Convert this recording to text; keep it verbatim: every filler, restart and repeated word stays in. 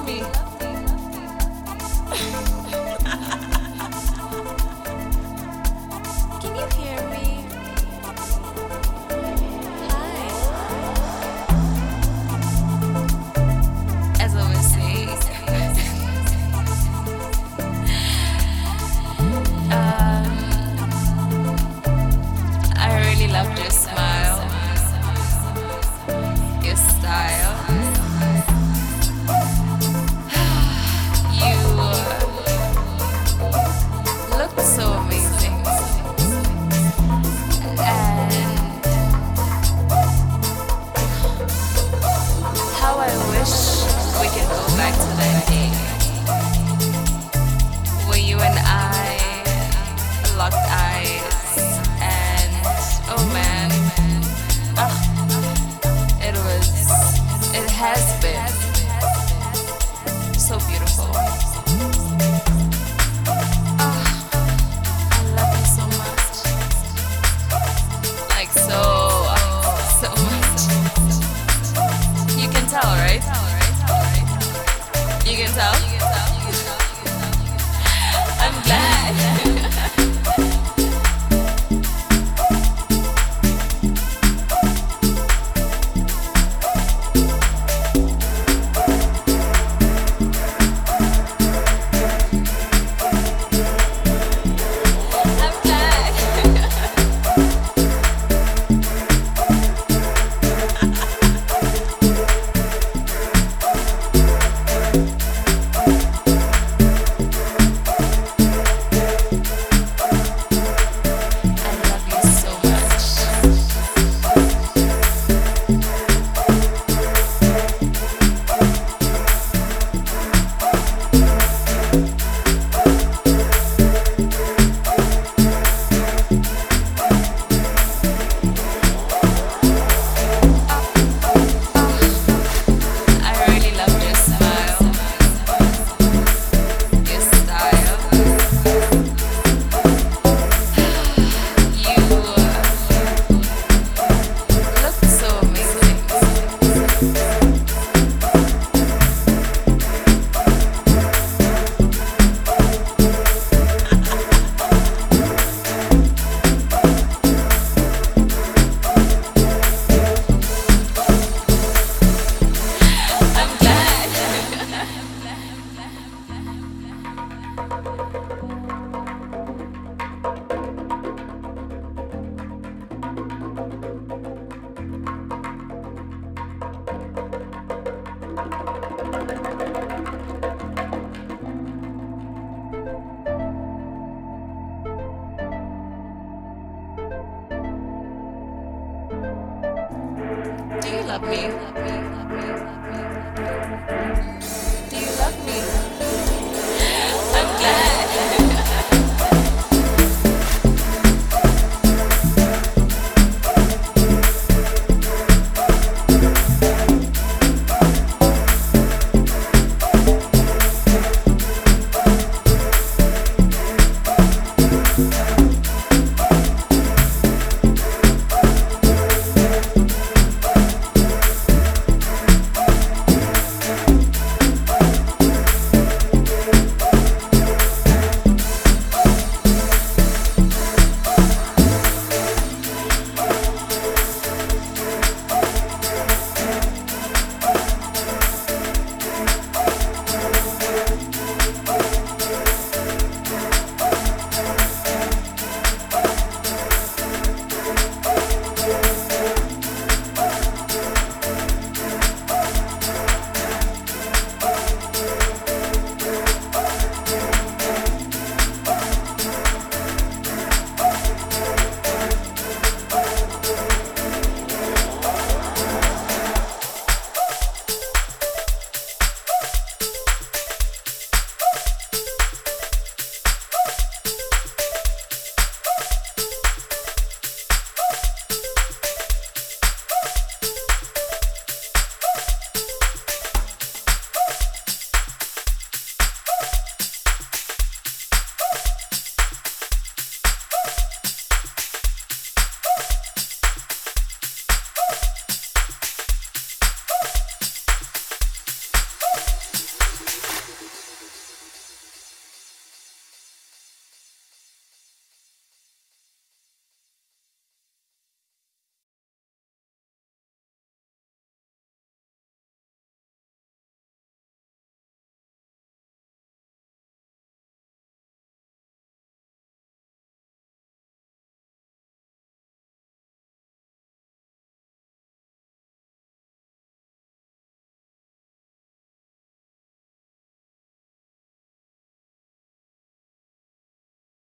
me? Can you hear me? Hi. As I was saying, um, I really loved your smile, your style. You uh, looked so amazing, and how I wish we could go back to that day where you and I locked eyes, and oh man, ah, it was, it has been so beautiful. Ah, I love you so much, like so, so much. You can tell, right? You can tell? I'm glad. I'm glad. I love you so much. I really love your smile, your style. You uh, look so amazing. I'm glad. Do you love me?